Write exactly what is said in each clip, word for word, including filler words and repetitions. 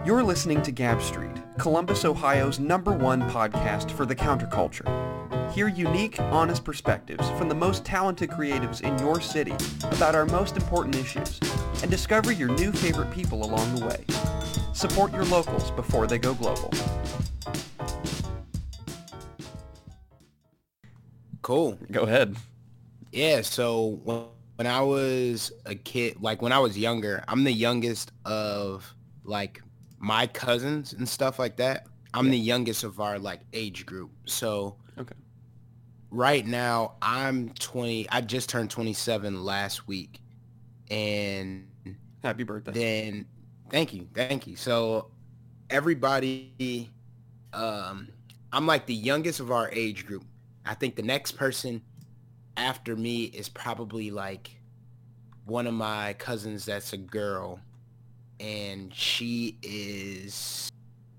You're listening to Gab Street, Columbus, Ohio's number one podcast for the counterculture. Hear unique, honest perspectives from the most talented creatives in your city about our most important issues, and discover your new favorite people along the way. Support your locals before they go global. Cool. Go ahead. Yeah, so when, when I was a kid, like when I was younger, I'm the youngest of like my cousins and stuff like that. I'm Yeah. the youngest of our like age group. So Okay. right now I'm twenty. I just turned twenty-seven last week. And Happy birthday. then thank you. Thank you. So everybody, um, I'm like the youngest of our age group. I think the next person after me is probably like one of my cousins that's a girl, and she is,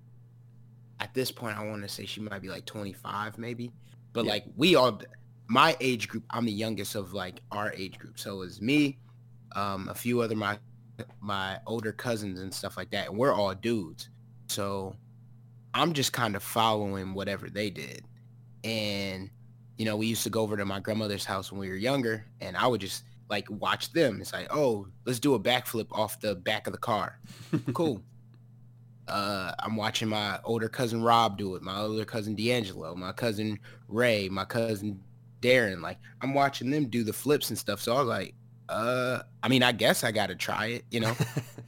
at this point, I want to say she might be like twenty-five maybe, but Yeah. like we all, my age group, I'm the youngest of like our age group. So it's me, um, a few other my my older cousins and stuff like that, and we're all dudes. So I'm just kind of following whatever they did. And, you know, we used to go over to my grandmother's house when we were younger, and I would just like watch them. It's like, oh, let's do a backflip off the back of the car. Cool. Uh, I'm watching my older cousin Rob do it, my older cousin D'Angelo, my cousin Ray, my cousin Darren. Like, I'm watching them do the flips and stuff. So I was like, uh, I mean, I guess I got to try it, you know,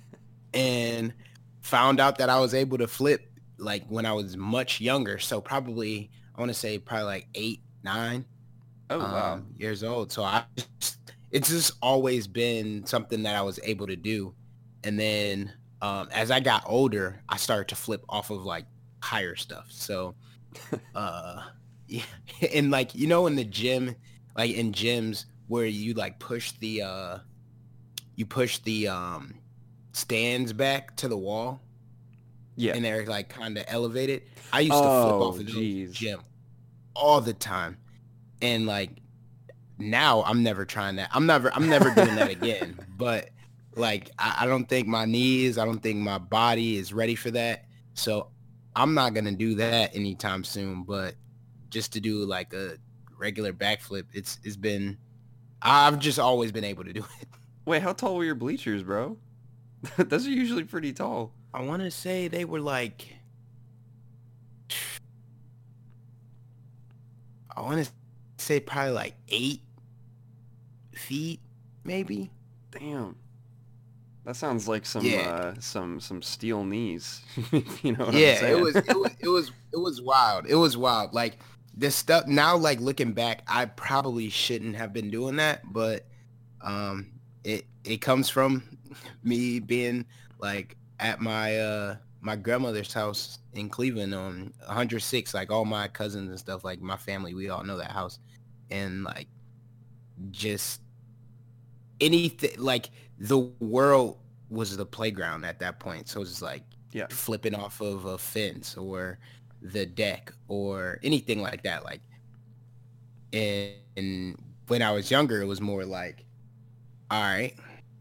and found out that I was able to flip like when I was much younger. So probably, I want to say probably like eight, nine Oh, wow. um, years old. So I just, it's just always been something that I was able to do. And then um, as I got older, I started to flip off of like higher stuff. So, uh, yeah. And like, you know, in the gym, like in gyms where you like push the, uh, you push the um, stands back to the wall. Yeah. And they're like kind of elevated. I used to flip Oh, off of those jeez. gym all the time. And like now I'm never trying that. I'm never I'm never doing that again. But like I, I don't think my knees, I don't think my body is ready for that. So I'm not gonna do that anytime soon. But just to do like a regular backflip, it's it's been I've just always been able to do it. Wait, how tall were your bleachers, bro? Those are usually pretty tall. I wanna say they were like I wanna say probably like eight feet, maybe. Damn. That sounds like some Yeah. uh, some some steel knees. You know what I'm Yeah, saying? it was, it was, it was, it was wild. It was wild. Like this stuff now, like looking back, I probably shouldn't have been doing that, but um, it it comes from me being like at my uh my grandmother's house in Cleveland on one hundred six. Like all my cousins and stuff, like my family, we all know that house, and like just anything like the world was the playground at that point. So it's like Yeah. flipping off of a fence or the deck or anything like that. Like, and, and when I was younger, it was more like, all right,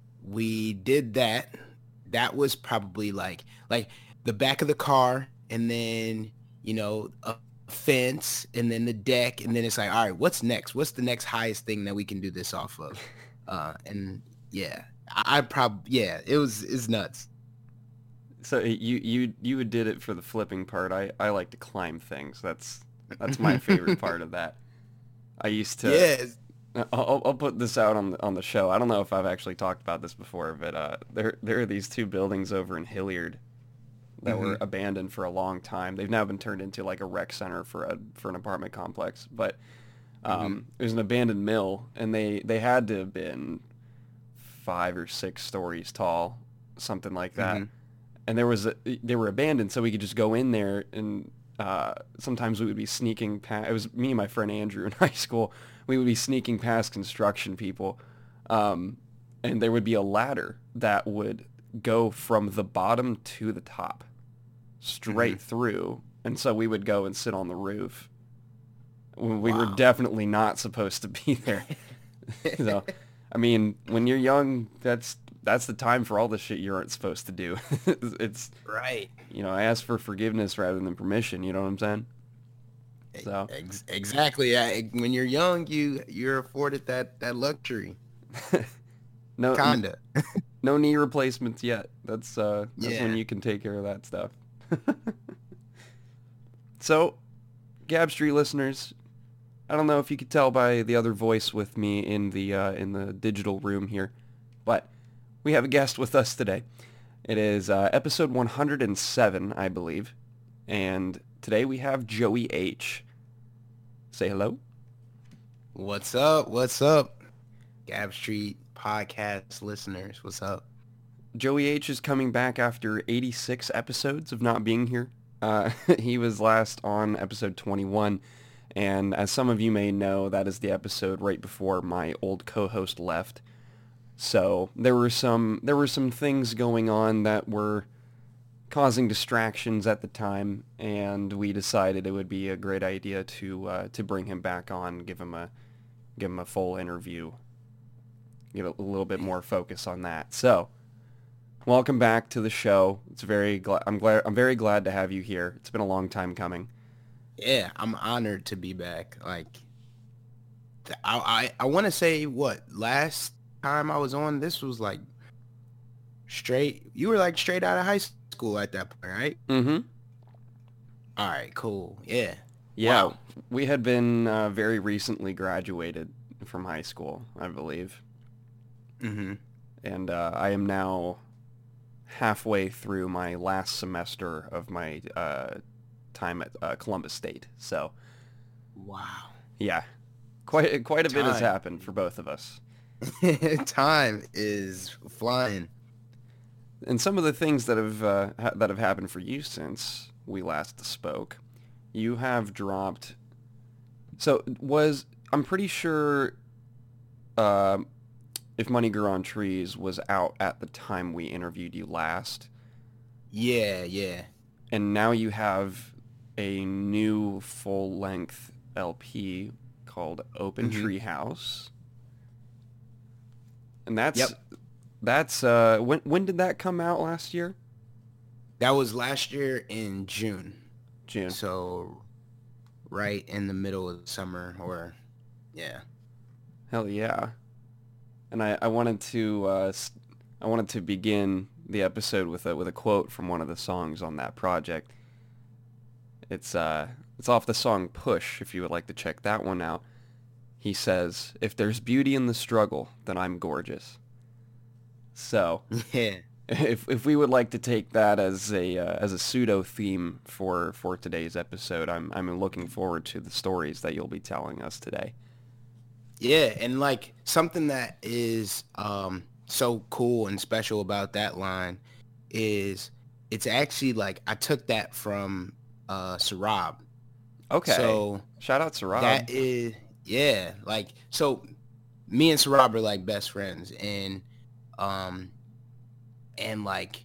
we did that. That was probably like, like the back of the car, and then, you know, a fence, and then the deck, and then it's like, all right, what's next? What's the next highest thing that we can do this off of? Uh, and yeah, I, I probably, yeah, it was, it's nuts. So you you you did it for the flipping part. I, I like to climb things. That's that's my favorite part of that. I used to. Yeah. I'll, I'll put this out on the, on the show. I don't know if I've actually talked about this before, but uh, there there are these two buildings over in Hilliard that were Mhm. abandoned for a long time. They've now been turned into like a rec center for a for an apartment complex. But um, it was an abandoned mill, and they, they had to have been five or six stories tall, something like that. Mhm. And there was a, they were abandoned, so we could just go in there, and uh, sometimes we would be sneaking past. It was me and my friend Andrew in high school. We would be sneaking past construction people, um, and there would be a ladder that would go from the bottom to the top, straight Mhm. through. And so we would go and sit on the roof. When we were Wow. definitely not supposed to be there. So, I mean, when you're young, that's that's the time for all the shit you aren't supposed to do. It's, Right. you know, I ask for forgiveness rather than permission. You know what I'm saying? So Ex- exactly. I, when you're young, you you're afforded that that luxury. no, n- Kinda. no knee replacements yet. That's uh, that's when Yeah. you can take care of that stuff. So, Gab Street listeners, I don't know if you could tell by the other voice with me in the uh, in the digital room here, but we have a guest with us today. It is uh, episode one hundred seven, I believe, and today we have Joey H. Say hello. What's up? What's up? Gab Street podcast listeners, what's up? Joey H is coming back after eighty-six episodes of not being here. Uh, he was last on episode twenty-one, and as some of you may know, that is the episode right before my old co-host left. So there were some there were some things going on that were causing distractions at the time, and we decided it would be a great idea to uh, to bring him back on, give him a give him a full interview, give it a little bit more focus on that. So. Welcome back to the show. It's very gla- I'm glad I'm very glad to have you here. It's been a long time coming. Yeah, I'm honored to be back. Like, th- I I, I want to say what last time I was on, this was like straight. You were like straight out of high school at that point, right? Mm-hmm. All right, cool. Yeah. Yeah, Wow. we had been uh, very recently graduated from high school, I believe, Mm-hmm. and uh, I am now halfway through my last semester of my uh, time at uh, Columbus State. So, Wow. yeah, quite quite a bit has Time. happened for both of us. Time is flying. And some of the things that have uh, ha- that have happened for you since we last spoke, you have dropped. So was I'm pretty sure, uh, If Money Grew on Trees was out at the time we interviewed you last, Yeah, yeah. and now you have a new full length L P called Open Mhm. Tree House, and that's Yep. that's uh when when did that come out last year? That was last year in June. June. So right in the middle of the summer, or yeah. Hell yeah. And I, I wanted to uh, s- I wanted to begin the episode with a with a quote from one of the songs on that project. It's uh it's off the song Push, if you would like to check that one out. He says, "If there's beauty in the struggle, then I'm gorgeous." So, Yeah. if if we would like to take that as a uh, as a pseudo theme for for today's episode, I'm I'm looking forward to the stories that you'll be telling us today. Yeah, and like something that is um so cool and special about that line is it's actually like I took that from uh Sarab. Okay. So Shout out to Rob. that is yeah, like so me and Sarab are like best friends, and um and like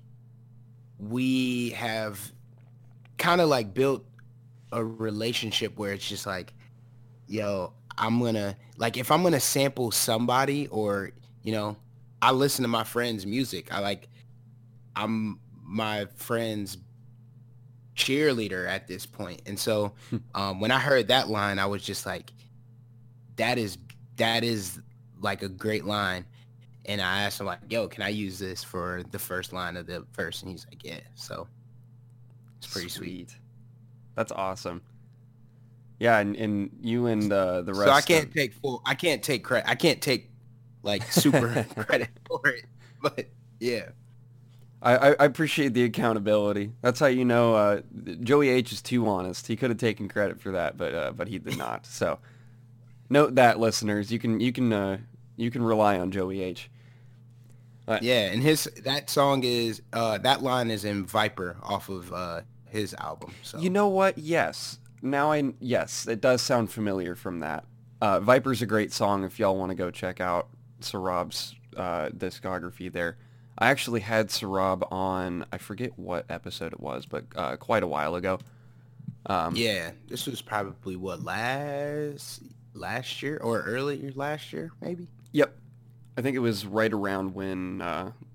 we have kind of like built a relationship where it's just like, yo, I'm gonna like if I'm gonna sample somebody, or you know, I listen to my friends' music. I like I'm my friend's cheerleader at this point. And so um when I heard that line, I was just like, that is that is like a great line. And I asked him like, yo, can I use this for the first line of the verse? And he's like, yeah. So it's pretty sweet. That's awesome. Yeah, and, and you and uh, the rest. So I can't of- take full. I can't take credit. I can't take like super credit for it. But yeah, I, I I appreciate the accountability. That's how you know uh, Joey H is too honest. He could have taken credit for that, but uh, but he did not. So note that, listeners. You can you can uh, you can rely on Joey H. Uh, yeah. And his that song is uh, that line is in Viper off of uh, his album. So You know what? Yes. Now I yes, it does sound familiar from that. Uh, Viper's a great song if y'all want to go check out Sarab's uh, discography there. I actually had Sarab on, I forget what episode it was, but uh, quite a while ago. Um, yeah, this was probably what last last year or earlier last year, maybe. Yep. I think it was right around when uh,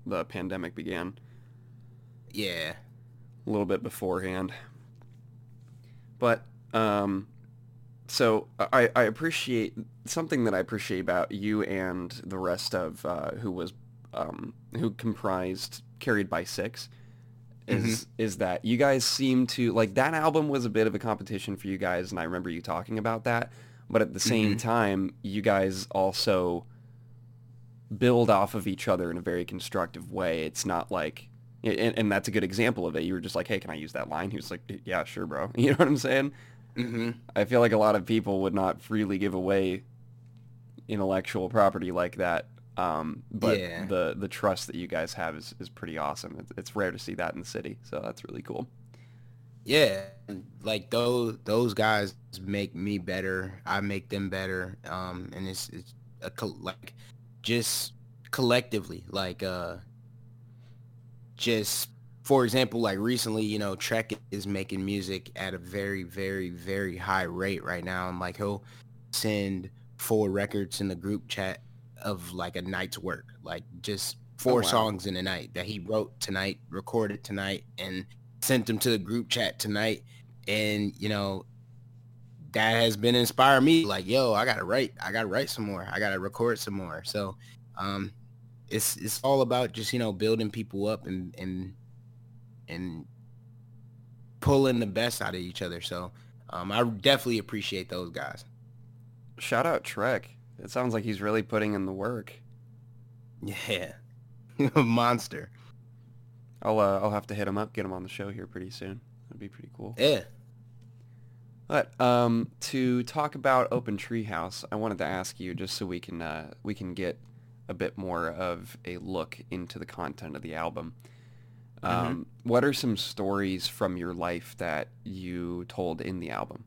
the pandemic began. Yeah. A little bit beforehand. But um, so I, I appreciate something that I appreciate about you and the rest of uh, who was um, who comprised Carried by Six Hmm. is is that you guys seem to like that album was a bit of a competition for you guys, and I remember you talking about that. But at the same Hmm. time, you guys also build off of each other in a very constructive way. It's not like, and, and that's a good example of it. You were just like, hey, can I use that line? He was like, yeah, sure, bro. You know what I'm saying? Hmm. I feel like a lot of people would not freely give away intellectual property like that. Um, but Yeah. the the trust that you guys have is, is pretty awesome. It's, it's rare to see that in the city, so that's really cool. Yeah. Like those those guys make me better. I make them better. Um, and it's it's a col- like just collectively, like uh, just for example, like recently, you know, Trek is making music at a very, very, very high rate right now, and like he'll send four records in the group chat of like a night's work, like just Oh four wow, songs in a night that he wrote tonight, recorded tonight, and sent them to the group chat tonight. And you know, that has been inspiring me. Like, yo, I gotta write, I gotta write some more, I gotta record some more. So, um, it's it's all about just you know building people up and and and pulling the best out of each other. So um, I definitely appreciate those guys. shout out Trek. It sounds like he's really putting in the work. Yeah, monster. I'll uh, I'll have to hit him up, get him on the show here pretty soon. That'd be pretty cool. Yeah. But um, to talk about Open Treehouse, I wanted to ask you just so we can uh, we can get a bit more of a look into the content of the album. Hmm. Um, what are some stories from your life that you told in the album?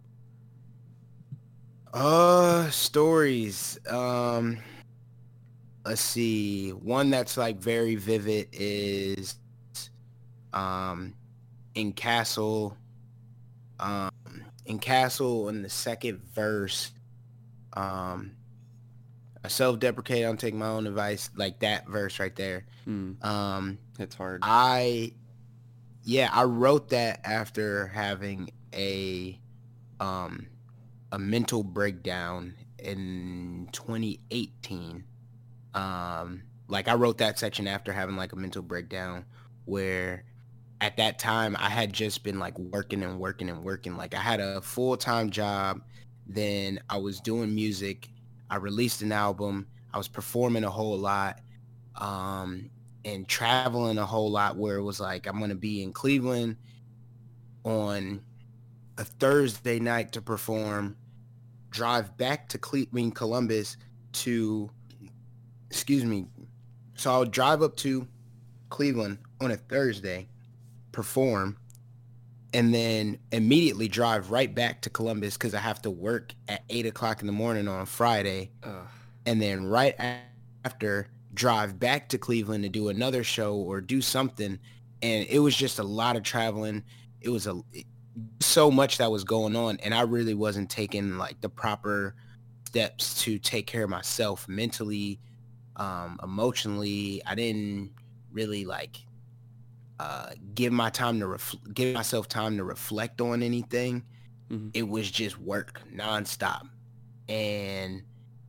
Uh, stories. Um, let's see. One that's like very vivid is um in Castle. Um, in Castle in the second verse. Um, I self-deprecate. I don't take my own advice. Like that verse right there. Hmm, Um, it's hard. I yeah, I wrote that after having a um a mental breakdown in twenty eighteen. Um like I wrote that section after having like a mental breakdown where at that time I had just been like working and working and working. Like I had a full-time job, then I was doing music, I released an album, I was performing a whole lot, um and traveling a whole lot where it was like I'm going to be in Cleveland on a Thursday night to perform, drive back to Cle- I mean, Columbus to, excuse me. So I'll drive up to Cleveland on a Thursday, perform, and then immediately drive right back to Columbus because I have to work at eight o'clock in the morning on Friday. Ugh. And then right after, drive back to Cleveland to do another show or do something. And it was just a lot of traveling. It was a so much that was going on, and I really wasn't taking like the proper steps to take care of myself mentally, um, emotionally. I didn't really like uh, give my time to ref- give myself time to reflect on anything. Mhm. It was just work nonstop, and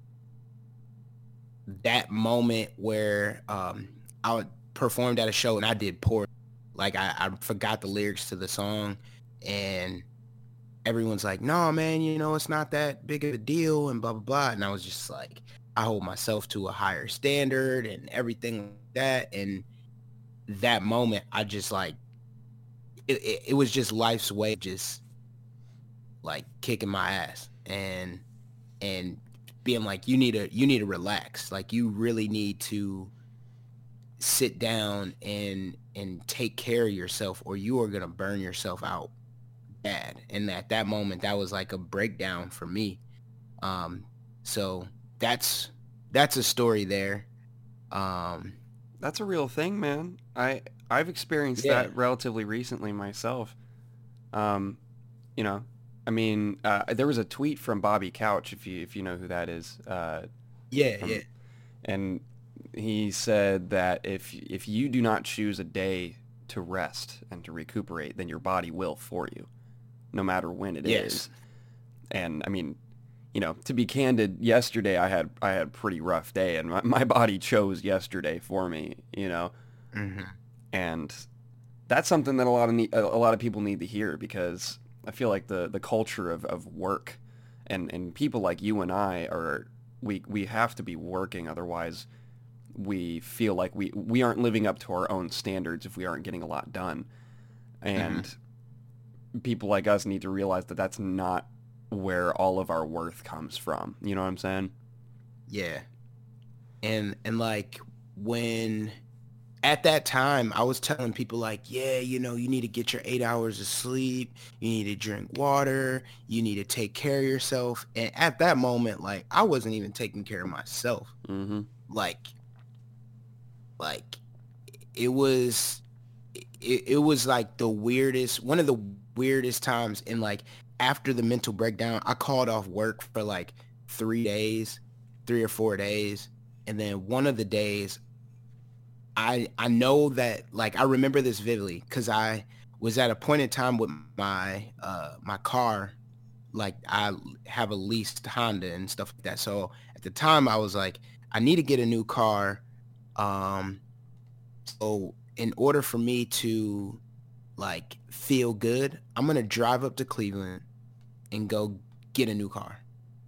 that moment where um, I performed at a show and I did poor, like I, I forgot the lyrics to the song, and everyone's like, no, man, you know, it's not that big of a deal and blah, blah, blah. And I was just like, I hold myself to a higher standard and everything like that. And that moment, I just like, it, it, it was just life's way, of just like kicking my ass and, and being like, you need to, you need to relax. Like you really need to sit down and, and take care of yourself or you are going to burn yourself out bad. And at that moment, that was like a breakdown for me. Um, so that's that's a story there. Um, That's a real thing, man. I I've experienced yeah, that relatively recently myself. Um, you know, I mean, uh, there was a tweet from Bobby Couch, if you if you know who that is, uh, yeah, yeah. from and he said that if if you do not choose a day to rest and to recuperate, then your body will for you, no matter when it Yes. is. And I mean, you know, to be candid, yesterday I had I had a pretty rough day, and my, my body chose yesterday for me, you know, Mm-hmm. and that's something that a lot of ne- a a lot of people need to hear, because I feel like the the culture of, of work and, and people like you and I are we we have to be working, otherwise we feel like we we aren't living up to our own standards if we aren't getting a lot done. Mm-hmm. And people like us need to realize that that's not where all of our worth comes from. You know what I'm saying? Yeah. And and like when at that time I was telling people like, yeah, you know, you need to get your eight hours of sleep, you need to drink water, you need to take care of yourself. And at that moment, like I wasn't even taking care of myself. Mm-hmm. Like like it was it, it was like the weirdest one of the weirdest times. And like after the mental breakdown, I called off work for like three days, three or four days. And then one of the days I I know that like I remember this vividly because I was at a point in time with my uh my car. Like I have a leased Honda and stuff like that. So at the time I was like, I need to get a new car. Um so in order for me to like feel good, I'm gonna drive up to Cleveland and go get a new car.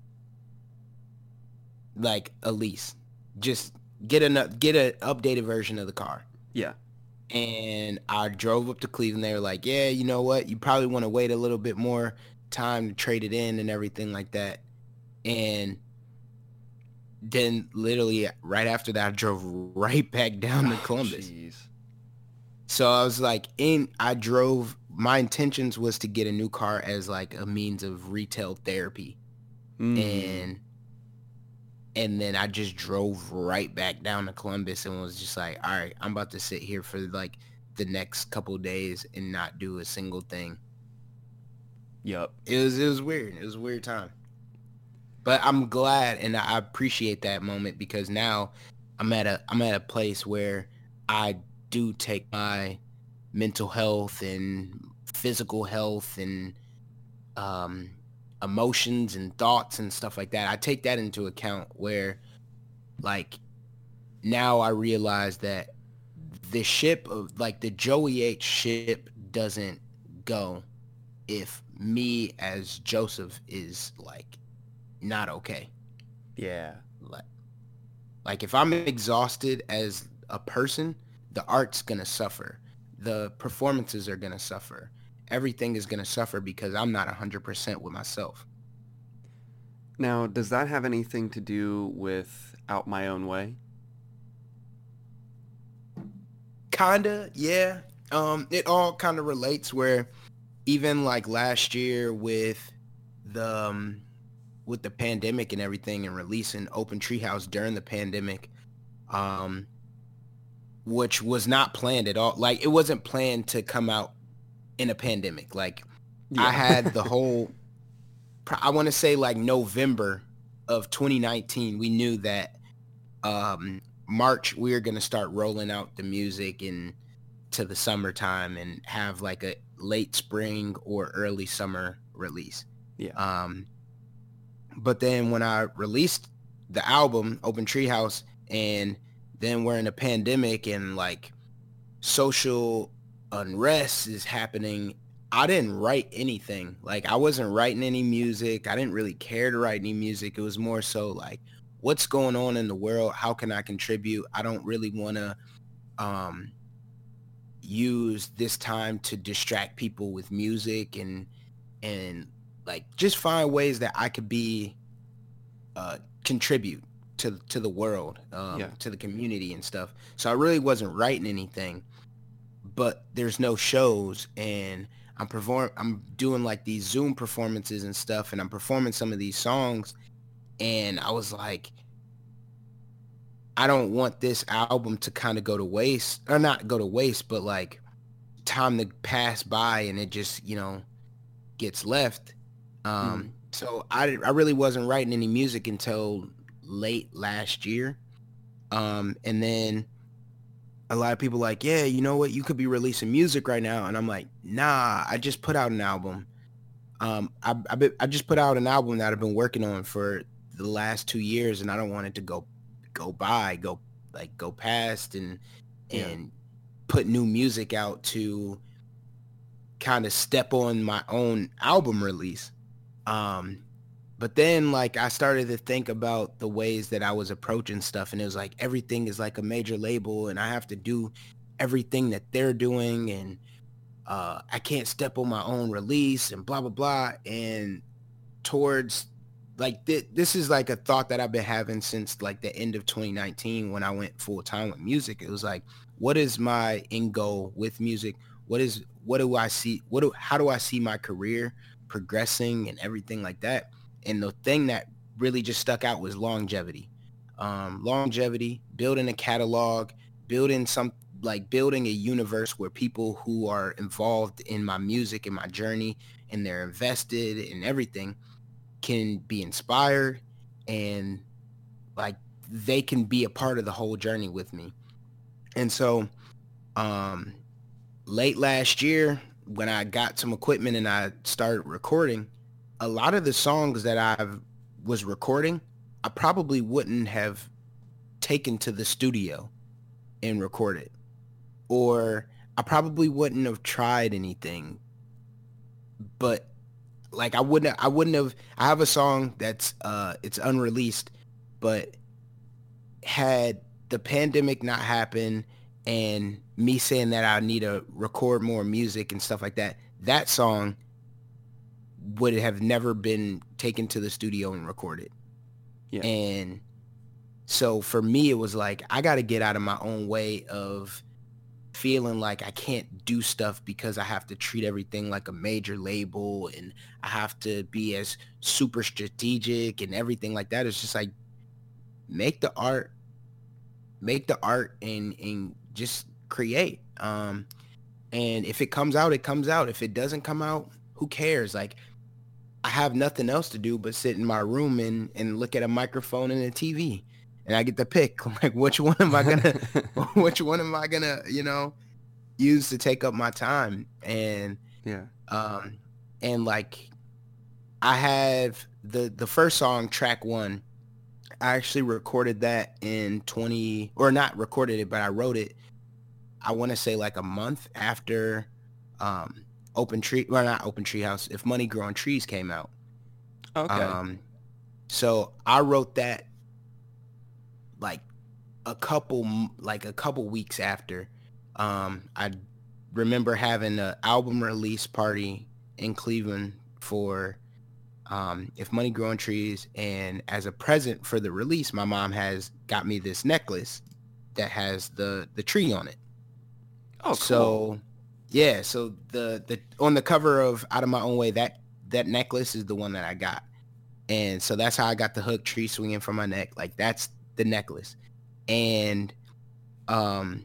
Like a lease. Just get a get an updated version of the car. Yeah. And I drove up to Cleveland. They were like, yeah, you know what? You probably want to wait a little bit more time to trade it in and everything like that. And then literally right after that, I drove right back down to Oh, Columbus. jeez. So I was like, in, I drove, my intentions was to get a new car as like a means of retail therapy. Mm. And And then I just drove right back down to Columbus and was just like, all right, I'm about to sit here for like the next couple of days and not do a single thing. Yep. It was it was weird. It was a weird time. But I'm glad and I appreciate that moment because now I'm at a I'm at a place where I do take my mental health and physical health and um emotions and thoughts and stuff like that. I take that into account where like now I realize that the ship of like the Joey H ship doesn't go if me as Joseph is like not okay. Yeah. Like, like if I'm exhausted as a person, the art's gonna suffer. The performances are gonna suffer. Everything is gonna suffer because I'm not one hundred percent with myself. Now, does that have anything to do with Out My Own Way? Kinda, yeah. Um, it all kind of relates where even like last year with the um, with the pandemic and everything and releasing Open Treehouse during the pandemic, um, which was not planned at all. Like it wasn't planned to come out in a pandemic. Like I Yeah. had the whole, I want to say like November of twenty nineteen, we knew that um, March we were going to start rolling out the music and to the summertime and have like a late spring or early summer release. Yeah. Um, but then when I released the album Open Treehouse and then we're in a pandemic and like social unrest is happening, I didn't write anything. Like I wasn't writing any music. I didn't really care to write any music. It was more so like, what's going on in the world? How can I contribute? I don't really want to um, use this time to distract people with music and and like just find ways that I could be uh, contribute to to the world, um, Yeah. to the community and stuff. So I really wasn't writing anything, but there's no shows and I'm perform I'm doing like these Zoom performances and stuff and I'm performing some of these songs and I was like, I don't want this album to kind of go to waste or not go to waste, but like time to pass by and it just, you know, gets left. Um, Mm. so I, I really wasn't writing any music until late last year. Um, and then a lot of people like, yeah, you know what? You could be releasing music right now. And I'm like, nah, I just put out an album. Um, I, I, be, I just put out an album that I've been working on for the last two years and I don't want it to go, go by, go like go past and, Yeah. and put new music out to kind of step on my own album release. Um, but then like I started to think about the ways that I was approaching stuff and it was like everything is like a major label and I have to do everything that they're doing and uh, I can't step on my own release and blah, blah, blah. And towards like th- this is like a thought that I've been having since like the end of twenty nineteen when I went full time with music. It was like, what is my end goal with music? What is, what do I see? What do, how do I see my career progressing and everything like that? And the thing that really just stuck out was longevity. Um, longevity, building a catalog, building some like building a universe where people who are involved in my music and my journey and they're invested in everything can be inspired and like they can be a part of the whole journey with me. And so um, late last year, when I got some equipment and I started recording, a lot of the songs that I was recording, I probably wouldn't have taken to the studio and recorded, or I probably wouldn't have tried anything. But like I wouldn't, I wouldn't have. I have a song that's uh, it's unreleased, but had the pandemic not happen and me saying that I need to record more music and stuff like that, that song would have never been taken to the studio and recorded. Yeah. And so for me, it was like, I got to get out of my own way of feeling like I can't do stuff because I have to treat everything like a major label and I have to be as super strategic and everything like that. It's just like, make the art, make the art and, and just create. Um, and if it comes out, it comes out. If it doesn't come out, who cares? Like, I have nothing else to do but sit in my room and, and look at a microphone and a T V. And I get to pick, like, which one am I gonna, which one am I gonna, you know, use to take up my time? And yeah, um, and like, I have the the first song, track one. I actually recorded that in twenty, or not recorded it, but I wrote it. I want to say like a month after, um, Open Tree, well, not Open Tree House, If Money Grew on Trees came out. okay, Um, so I wrote that like a couple, like a couple weeks after. Um, I remember having an album release party in Cleveland for um, If Money Grew on Trees, and as a present for the release, my mom has got me this necklace that has the the tree on it. oh, cool. So yeah, so the the on the cover of Out of My Own Way, that that necklace is the one that I got. And so that's how I got the hook, tree swinging from my neck. Like, that's the necklace. And um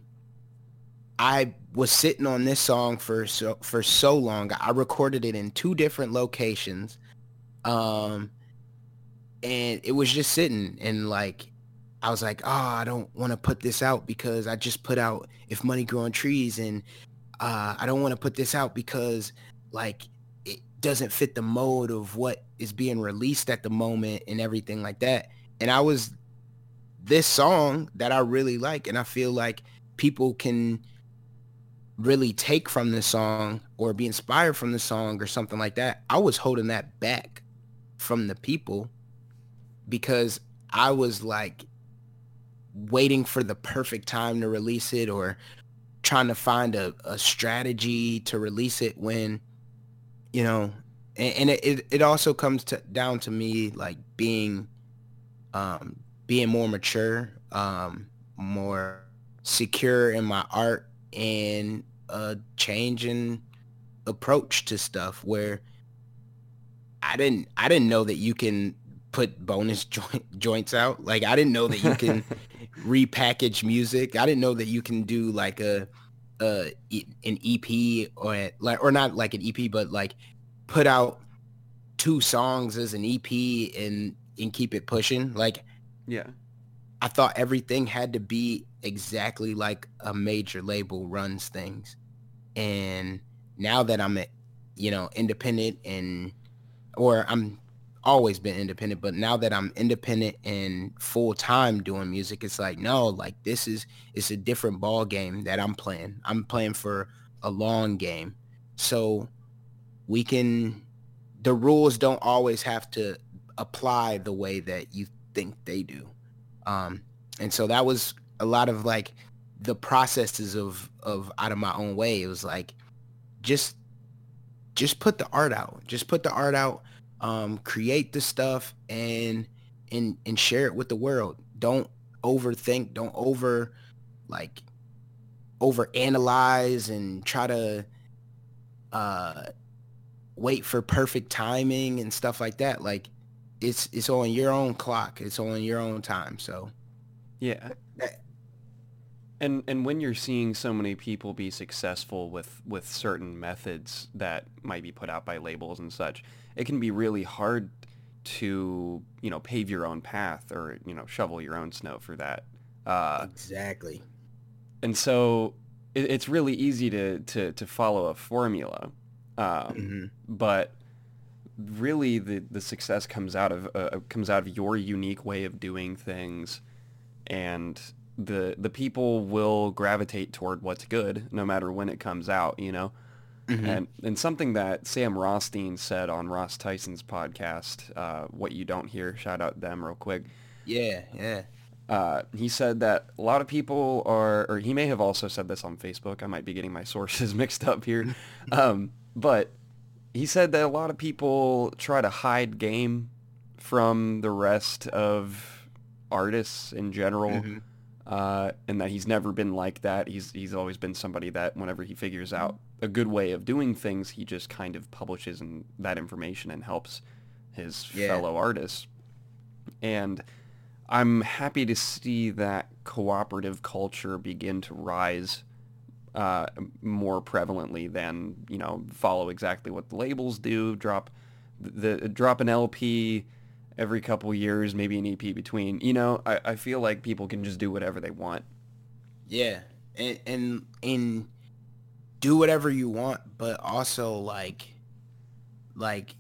I was sitting on this song for so for so long. I recorded it in two different locations. Um and it was just sitting, and like I was like, oh, I don't want to put this out because I just put out If Money Grew on Trees, and uh, I don't want to put this out because like it doesn't fit the mode of what is being released at the moment and everything like that. And I was this song that I really like, and I feel like people can really take from this song or be inspired from the song or something like that. I was holding that back from the people because I was like waiting for the perfect time to release it, or trying to find a, a strategy to release it when, you know, and, and it, it, it also comes to, down to me like being, um, being more mature, um, more secure in my art, and a change in approach to stuff where I didn't, I didn't know that you can put bonus joint, joints out. Like, I didn't know that you can repackage music. I didn't know that you can do like a, a an E P, or like, or not like an E P, but like put out two songs as an E P and and keep it pushing. Like, yeah, I thought everything had to be exactly like a major label runs things. And now that I'm at, you know, independent and, or I'm always been independent, but now that I'm independent and full time doing music, it's like, no, like this is, it's a different ball game that I'm playing. I'm playing for a long game. So we can, the rules don't always have to apply the way that you think they do. Um, and so that was a lot of like the processes of, of out of my own way. It was like, just, just put the art out, just put the art out, um, create the stuff and, and, and share it with the world. Don't overthink, don't over like over analyze and try to, uh, wait for perfect timing and stuff like that. Like it's, it's on your own clock. It's on your own time. So Yeah. And and when you're seeing so many people be successful with, with certain methods that might be put out by labels and such, it can be really hard to, you know, pave your own path or, you know, shovel your own snow for that. Uh, exactly. and so it, it's really easy to, to, to follow a formula. Um, Mm-hmm. but really the, the success comes out of uh, comes out of your unique way of doing things, and the the people will gravitate toward what's good no matter when it comes out, you know. Mm-hmm. And and something that Sam Rothstein said on Ross Tyson's podcast, uh, What You Don't Hear, shout out them real quick. Yeah, yeah. Uh, he said that a lot of people are, or he may have also said this on Facebook. I might be getting my sources mixed up here. Um, but he said that a lot of people try to hide game from the rest of artists in general, Mm-hmm. uh, and that he's never been like that. He's he's always been somebody that whenever he figures out a good way of doing things, he just kind of publishes in, that information and helps his Yeah. fellow artists. And I'm happy to see that cooperative culture begin to rise uh, more prevalently than, you know, follow exactly what the labels do. Drop the drop an L P every couple years, maybe an E P between. You know, I, I feel like people can just do whatever they want. Yeah. And and and do whatever you want, but also like like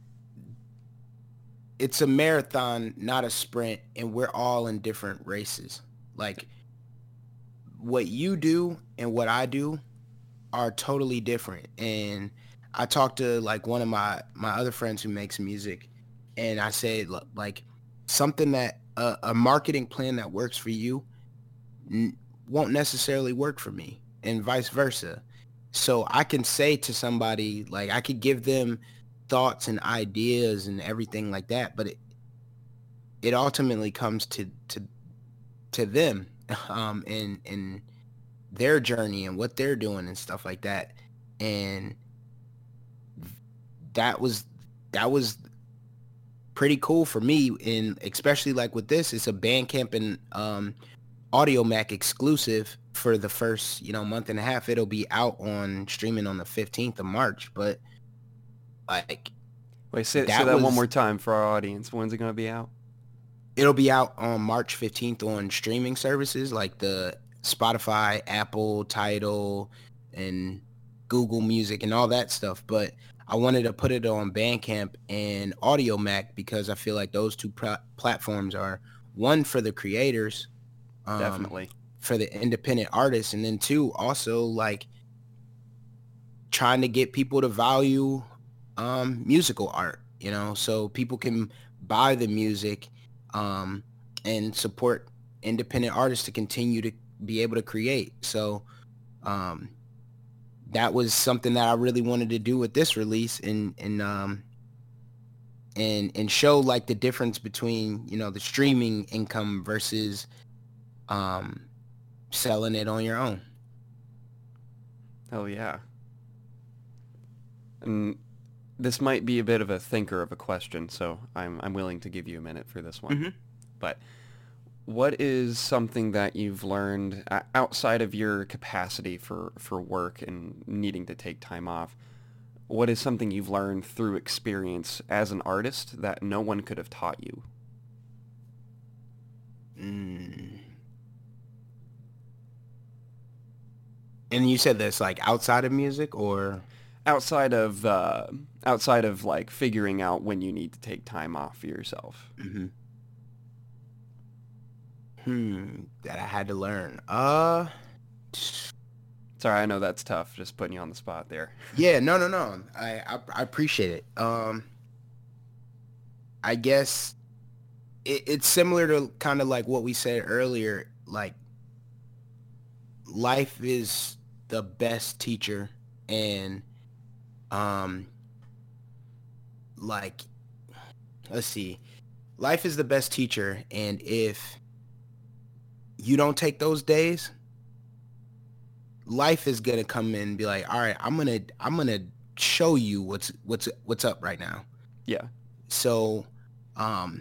it's a marathon, not a sprint, and we're all in different races. Like what you do and what I do are totally different. And I talked to like one of my my other friends who makes music, and I said "Look, like something that uh, a marketing plan that works for you n- won't necessarily work for me, and vice versa. So I can say to somebody, like I could give them thoughts and ideas and everything like that, but it it ultimately comes to to to them, um and and their journey and what they're doing and stuff like that. And that was that was pretty cool for me, and especially like with this, it's a Bandcamp and um Audio Mac exclusive for the first, you know, month and a half. It'll be out on streaming on the fifteenth of March, but like Wait, say, say that that one was more time for our audience. When's it going to be out? it'll be out on March fifteenth on streaming services like the Spotify, Apple, Tidal, and Google Music and all that stuff. But I wanted to put it on Bandcamp and Audio Mac because I feel like those two pl- platforms are one for the creators, um, Definitely. for the independent artists, and then two, also like trying to get people to value um, musical art, you know, so people can buy the music, um, and support independent artists to continue to be able to create. So um, that was something that I really wanted to do with this release, and and um, and and show like the difference between, you know, the streaming income versus um, selling it on your own. Hell yeah. And this might be a bit of a thinker of a question, so I'm I'm willing to give you a minute for this one. Mm-hmm. But what is something that you've learned uh, outside of your capacity for, for work and needing to take time off? What is something you've learned through experience as an artist that no one could have taught you? Mm. And you said this like outside of music or? Outside of uh, outside of like figuring out when you need to take time off for yourself. Mm-hmm. Hmm. That I had to learn. Uh. Sorry, I know that's tough. Just putting you on the spot there. Yeah. No. No. No. I. I, I appreciate it. Um. I guess it, it's similar to kind of like what we said earlier. Like, life is the best teacher, and um, like, let's see, life is the best teacher, and if you don't take those days, life is gonna come in and be like, all right, I'm gonna I'm gonna show you what's what's what's up right now. Yeah. So, um,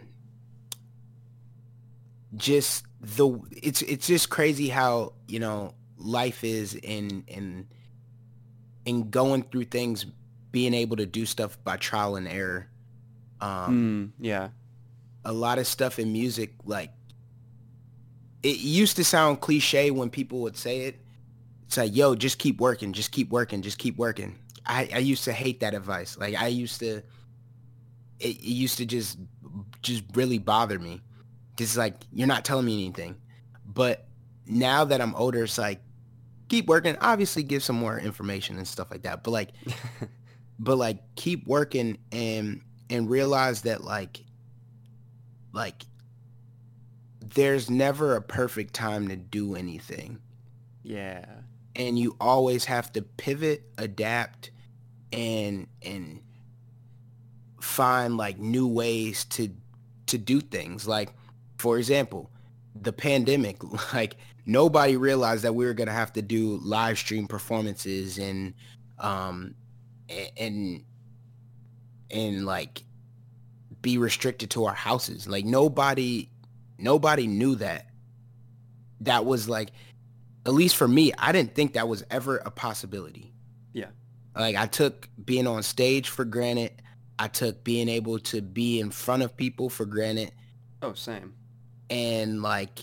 just the it's it's just crazy how, you know, life is in in in going through things, being able to do stuff by trial and error. Um, Mm, yeah. a lot of stuff in music, like, it used to sound cliche when people would say it. It's like, yo, just keep working, just keep working, just keep working. I, I used to hate that advice. Like, I used to, it, it used to just, just really bother me. Cause it's like, you're not telling me anything. But now that I'm older, it's like, keep working. Obviously give some more information and stuff like that. But like, but like keep working and, and realize that like, like there's never a perfect time to do anything. Yeah. And you always have to pivot, adapt, and and find like new ways to to do things. Like, for example, the pandemic, like nobody realized that we were gonna have to do live stream performances and um and and like be restricted to our houses. Like nobody nobody knew that. That was like, at least for me, I didn't think that was ever a possibility. Yeah. Like I took being on stage for granted. I took being able to be in front of people for granted. Oh, same. And like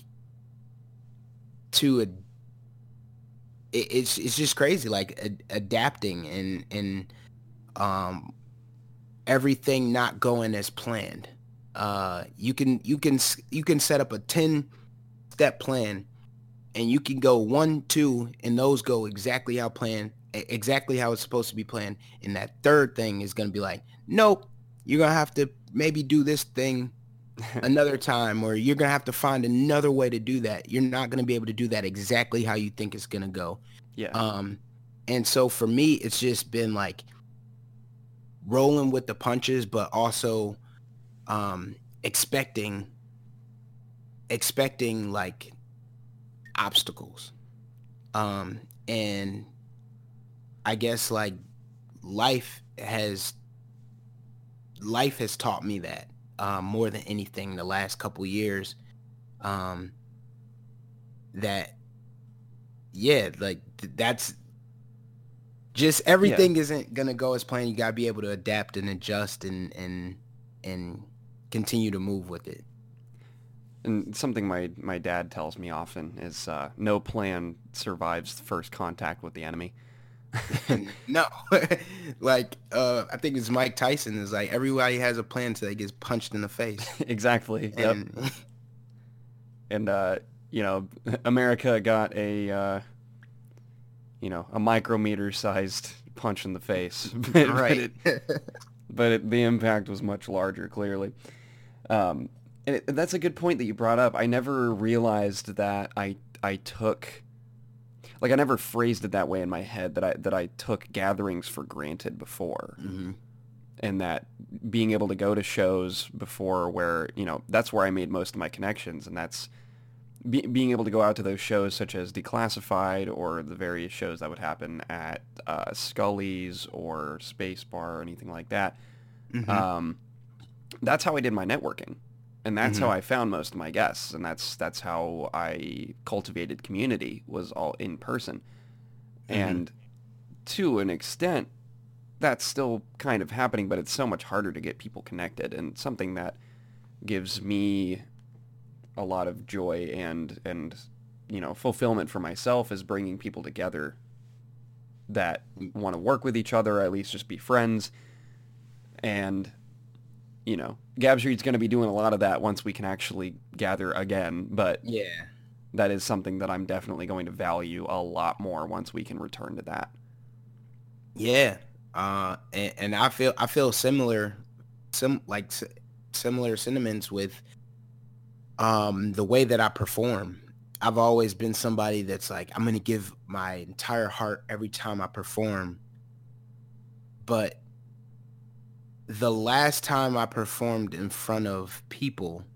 to a, it, it's it's just crazy, like a, adapting and and um everything not going as planned. Uh, you can you can you can set up a ten step plan, and you can go one, two, and those go exactly how planned, exactly how it's supposed to be planned. And that third thing is going to be like, nope, you're going to have to maybe do this thing another time, or you're going to have to find another way to do that. You're not going to be able to do that exactly how you think it's going to go. Yeah. Um, and so for me, it's just been like rolling with the punches, but also um, expecting, expecting like obstacles. Um, and I guess like life has, life has taught me that, um, more than anything the last couple years, um, that, yeah, like th- that's just everything yeah. isn't going to go as planned. You got to be able to adapt and adjust and, and, and continue to move with it. And something my, my dad tells me often is uh, no plan survives first contact with the enemy. No, like uh, I think it's Mike Tyson is like everybody has a plan until they gets punched in the face. Exactly. And, yep. and uh, you know, America got a uh, you know a micrometer sized punch in the face, but, right? But, it, but it, the impact was much larger, clearly. Um, and it, that's a good point that you brought up. I never realized that I I took. Like I never phrased it that way in my head that I that I took gatherings for granted before, mm-hmm. and that being able to go to shows before where you know that's where I made most of my connections, and that's be, being able to go out to those shows such as Declassified or the various shows that would happen at uh, Scully's or Space Bar or anything like that. Mm-hmm. Um, that's how I did my networking. And that's mm-hmm. how I found most of my guests, and that's that's how I cultivated community, was all in person. Mm-hmm. And to an extent, that's still kind of happening, but it's so much harder to get people connected, and something that gives me a lot of joy and and you know fulfillment for myself is bringing people together that want to work with each other, or at least just be friends. And you know, Gab Street's going to be doing a lot of that once we can actually gather again. But Yeah. that is something that I'm definitely going to value a lot more once we can return to that. Yeah. Uh, and, and I feel I feel similar, some like s- similar sentiments with um the way that I perform. I've always been somebody that's like, I'm gonna give my entire heart every time I perform. But the last time I performed in front of people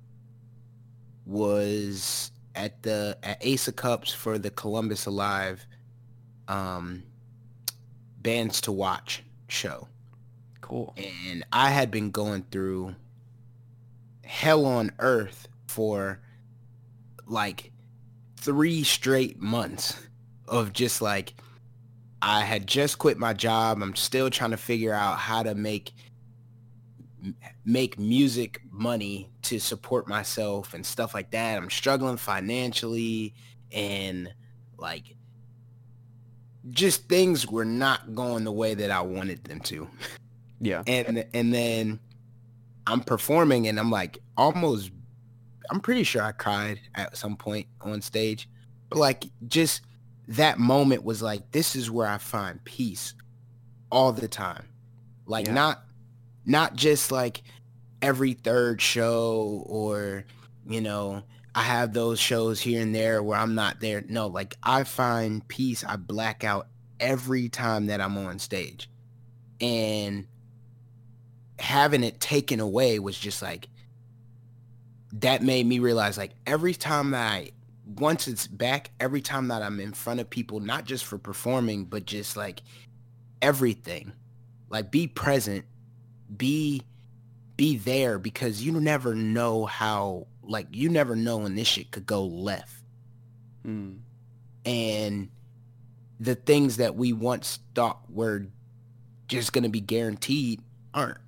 was at the at Ace of Cups for the Columbus Alive um bands to watch show. Cool. And I had been going through hell on earth for like three straight months of just like, I had just quit my job. I'm still trying to figure out how to make make music money to support myself and stuff like that. I'm struggling financially, and like just things were not going the way that I wanted them to. Yeah. And and then I'm performing and I'm like almost, I'm pretty sure I cried at some point on stage. But like just that moment was like, this is where I find peace all the time. Like Yeah. not not just like every third show, or, you know, I have those shows here and there where I'm not there. No, like I find peace. I black out every time that I'm on stage. And having it taken away was just like, that made me realize like every time that I, once it's back, every time that I'm in front of people, not just for performing, but just like everything, like be present, be be there, because you never know how, like you never know when this shit could go left. Mm. And the things that we once thought were just going to be guaranteed aren't.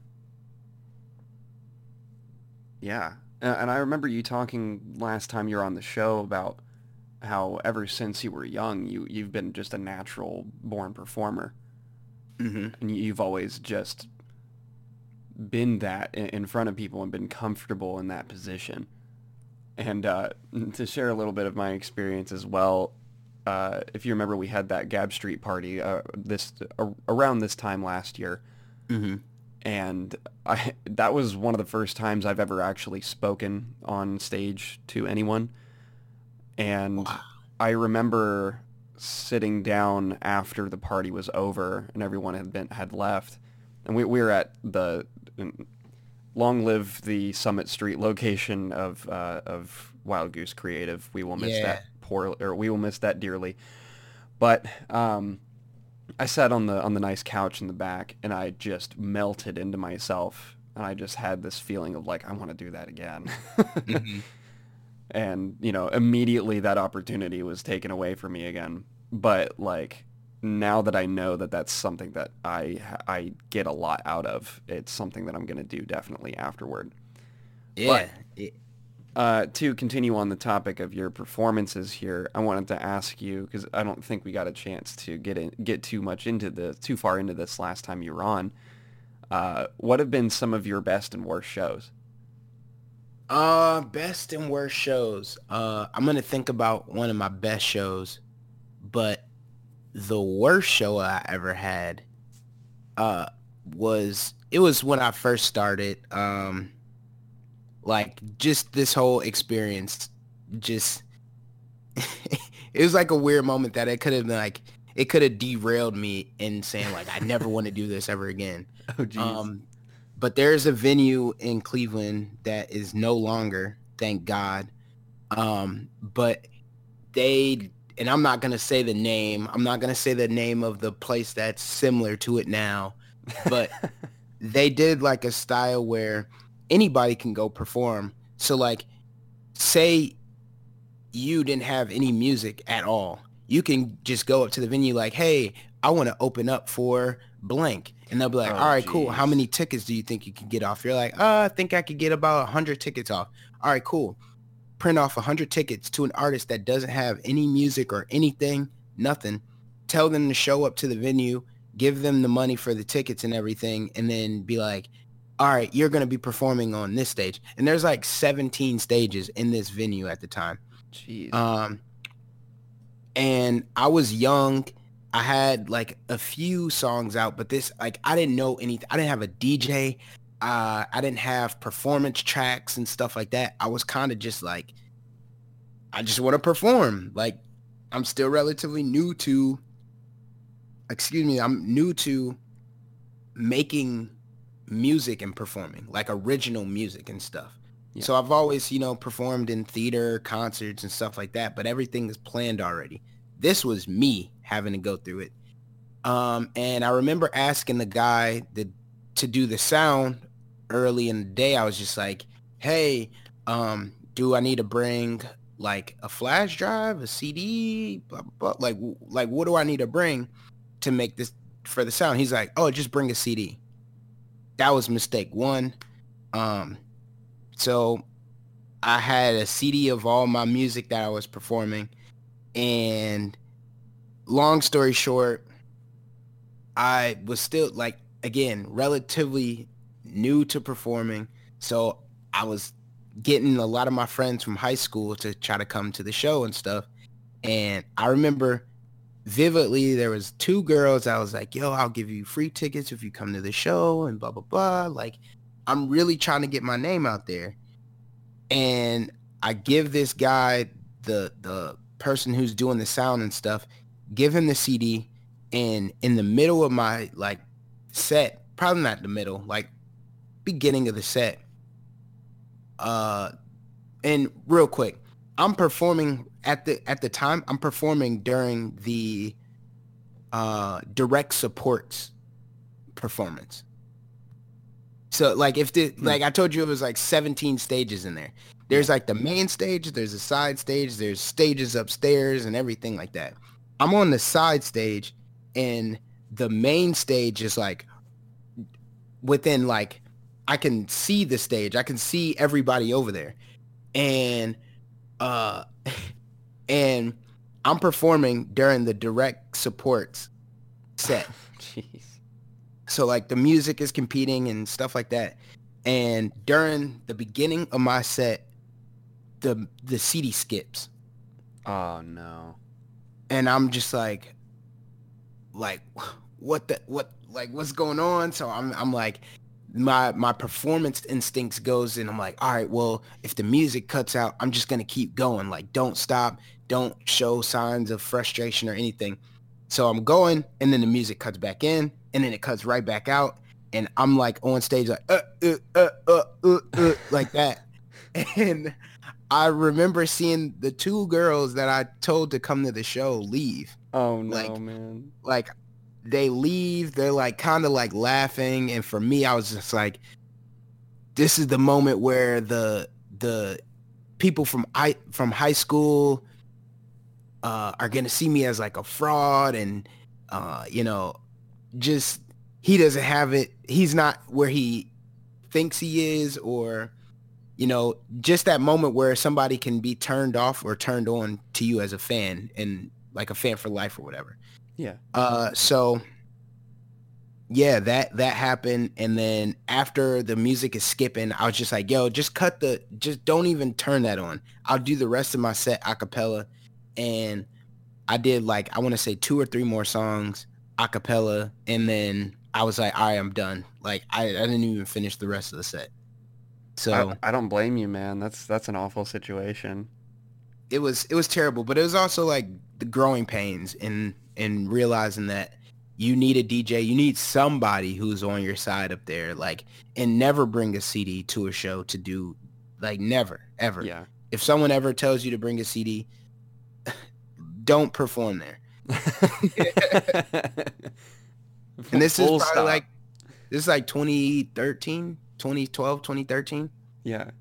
Yeah. Uh, And I remember you talking last time you were on the show about how ever since you were young, you, you've been just a natural born performer. Mm-hmm. And you- you've always just been that in, in front of people and been comfortable in that position. And uh, to share a little bit of my experience as well, uh, if you remember, we had that Gab Street party uh, this uh, around this time last year. Mm-hmm. And I that was one of the first times I've ever actually spoken on stage to anyone. And Wow. I remember sitting down after the party was over and everyone had been had left, and we, we were at the long live the Summit Street location of uh, of Wild Goose Creative. We will miss Yeah. that poor, or we will miss that dearly. But um, I sat on the on the nice couch in the back, and I just melted into myself, and I just had this feeling of like, I want to do that again. Mm-hmm. And you know, immediately that opportunity was taken away from me again. But like now that I know that that's something that I I get a lot out of, it's something that I'm gonna do definitely afterward. Yeah. It- Uh, to continue on the topic of your performances here, I wanted to ask you, because I don't think we got a chance to get in, get too much into the too far into this last time you were on. Uh, what have been some of your best and worst shows? Uh, best and worst shows. Uh, I'm gonna think about one of my best shows, but the worst show I ever had, uh, was it was when I first started. Um, like just this whole experience, just it was like a weird moment that it could have been like it could have derailed me in saying like I never want to do this ever again. Oh, geez. Um, but there's a venue in Cleveland that is no longer, thank God. Um, but they, and I'm not going to say the name. I'm not going to say the name of the place that's similar to it now, but they did like a style where anybody can go perform. So like, say you didn't have any music at all. You can just go up to the venue like, hey, I want to open up for blank. And they'll be like, Oh, all right, cool. How geez. many tickets do you think you can get off? You're like, uh, I think I could get about one hundred tickets off. All right, cool. print off one hundred tickets to an artist that doesn't have any music or anything, nothing, tell them to show up to the venue, give them the money for the tickets and everything, and then be like, all right, you're going to be performing on this stage. And there's like seventeen stages in this venue at the time. Jeez. Um, and I was young. I had like a few songs out, but this, like, I didn't know anything. I didn't have a D J. Uh, I didn't have performance tracks and stuff like that. I was kind of just like, I just want to perform. Like, I'm still relatively new to, excuse me, I'm new to making music and performing, like original music and stuff. Yeah. So I've always, you know, performed in theater, concerts and stuff like that, but everything is planned already. This was me having to go through it. Um, and I remember asking the guy that, to do the sound early in the day. I was just like, hey, um, do I need to bring like a flash drive, a C D, blah, blah, blah. Like, like, what do I need to bring to make this for the sound? He's like, oh, just bring a C D. That was mistake one. Um, so I had a C D of all my music that I was performing. And long story short, I was still, like, again, relatively new to performing. So I was getting a lot of my friends from high school to try to come to the show and stuff. And I remember vividly, there was two girls. I was like, yo, I'll give you free tickets if you come to the show and blah, blah, blah. Like, I'm really trying to get my name out there. And I give this guy, the the person who's doing the sound and stuff, give him the C D. And in the middle of my, like, set, probably not the middle, like, beginning of the set, uh, and real quick, I'm performing at the at the time. I'm performing during the uh, direct supports performance. So, like, if the hmm. like I told you, it was like seventeen stages in there. There's like the main stage, there's a side stage, there's stages upstairs and everything like that. I'm on the side stage, and the main stage is like within, like, I can see the stage, I can see everybody over there, and uh, and I'm performing during the direct supports set. Jeez. So, like, the music is competing and stuff like that. And during the beginning of my set, the the C D skips. Oh no. And I'm just like, like, what the what like what's going on? So I'm I'm like, my my performance instincts goes in. I'm like, all right, well, if the music cuts out, I'm just gonna keep going. Like, don't stop, don't show signs of frustration or anything. So I'm going, and then the music cuts back in, and then it cuts right back out, and I'm like on stage like uh uh uh uh uh, uh like that. And I remember seeing the two girls that I told to come to the show leave. Oh no, like, man. Like, they leave, they're like kind of like laughing, and for me, I was just like, this is the moment where the the people from I from high school uh, are gonna see me as like a fraud, and uh, you know, just he doesn't have it. He's not where he thinks he is, or you know, just that moment where somebody can be turned off or turned on to you as a fan, and like a fan for life or whatever. Yeah. Uh, so yeah, that, that happened. And then after the music is skipping, I was just like, yo, just cut the, just don't even turn that on. I'll do the rest of my set a cappella. And I did, like, I want to say two or three more songs a cappella. And then I was like, all right, I'm done. Like, I, I didn't even finish the rest of the set. So I, I don't blame you, man. That's, that's an awful situation. It was, it was terrible, but it was also like the growing pains in, in realizing that you need a D J, you need somebody who's on your side up there, like, and never bring a C D to a show to do, like, never, ever. Yeah. If someone ever tells you to bring a C D, don't perform there. And this Full is probably stop. like, this is like twenty thirteen, twenty twelve, twenty thirteen. Yeah.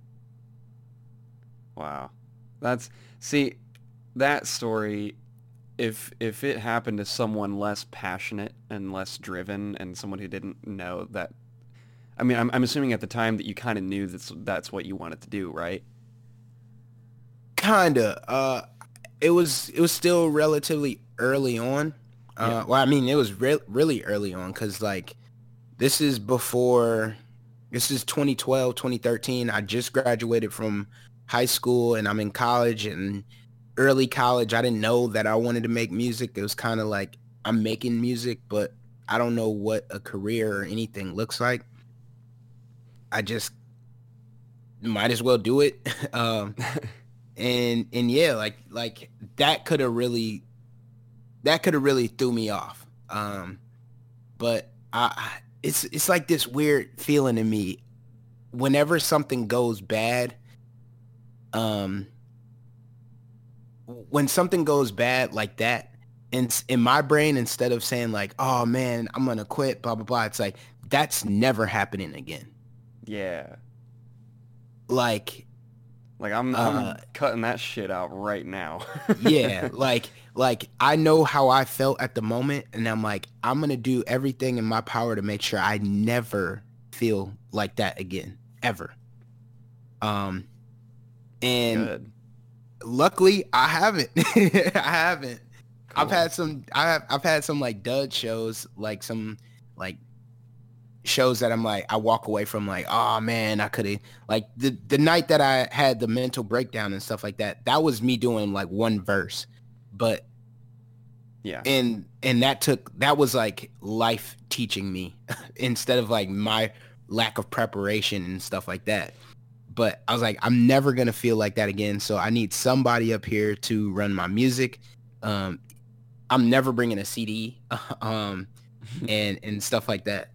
Wow. That's, see, that story, if if it happened to someone less passionate and less driven, and someone who didn't know that, I mean, I'm I'm assuming at the time that you kind of knew that's that's what you wanted to do, right? Kinda. Uh, it was it was still relatively early on. Yeah. Uh, well, I mean, it was re- really early on because like this is before. This is twenty twelve, twenty thirteen. I just graduated from high school and I'm in college and early college. I didn't know that I wanted to make music. It was kind of like I'm making music, but I don't know what a career or anything looks like. I just might as well do it. um, and and yeah, like like that could have really that could have really threw me off. Um, but I, I it's it's like this weird feeling in me whenever something goes bad. Um, when something goes bad like that, in in my brain, instead of saying like, "Oh man, I'm gonna quit," blah blah blah, it's like that's never happening again. Yeah. Like, Like I'm uh, I'm cutting that shit out right now. yeah, like like I know how I felt at the moment, and I'm like, I'm gonna do everything in my power to make sure I never feel like that again, ever. Um, and Good. luckily, I haven't. I haven't. I've Cool. had some. I have. I've had some like dud shows, like some like shows that I'm like, I walk away from like, oh man, I could have like the the night that I had the mental breakdown and stuff like that. That was me doing like one verse, but Yeah. and and that took that was like life teaching me instead of like my lack of preparation and stuff like that. But I was like, I'm never gonna feel like that again. So I need somebody up here to run my music. Um, I'm never bringing a C D, um, and and stuff like that.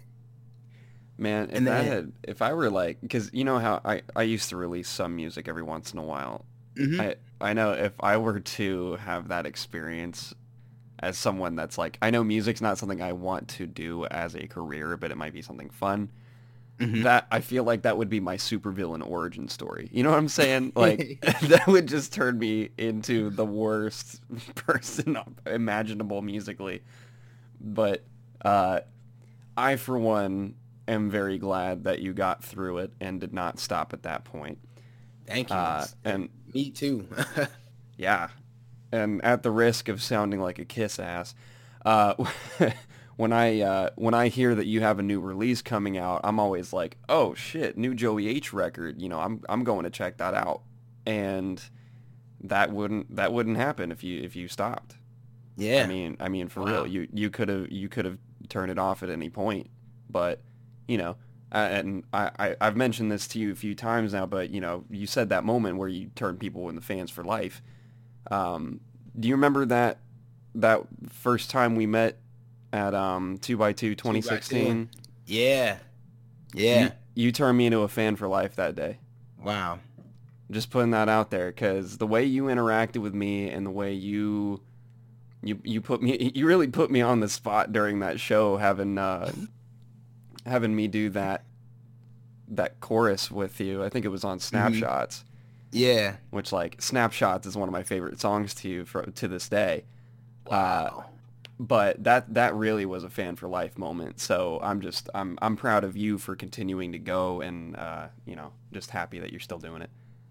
Man, if And that then, had, if I were like, because you know how I, I used to release some music every once in a while. mhm. I I know if I were to have that experience as someone that's like, I know music's not something I want to do as a career, but it might be something fun. Mhm. That I feel like that would be my supervillain origin story. You know what I'm saying? Like that would just turn me into the worst person imaginable musically. But uh, I, for one, am very glad that you got through it and did not stop at that point. Thank you. Uh, and Me too. yeah, and at the risk of sounding like a kiss ass, uh, when I uh, when I hear that you have a new release coming out, I'm always like, oh shit, new Joey H record. You know, I'm I'm going to check that out, and that wouldn't that wouldn't happen if you if you stopped. I Yeah. mean, I mean for real, Wow. you you could have you could have turned it off at any point, but you know, uh, and I, I I've mentioned this to you a few times now, but you know, you said that moment where you turned people into fans for life. Um, do you remember that that first time we met at um two by two Two by two. twenty sixteen? Yeah. You Yeah. you turned me into a fan for life that day. Wow. Just putting that out there because the way you interacted with me and the way you you you put me you really put me on the spot during that show having uh having me do that that chorus with you. I think it was on Mhm. Snapshots, Yeah. which like Snapshots is one of my favorite songs to you for, to this day. Uh, Wow. but that that really was a fan for life moment. So I'm just I'm I'm proud of you for continuing to go and uh, you know, just happy that you're still doing it.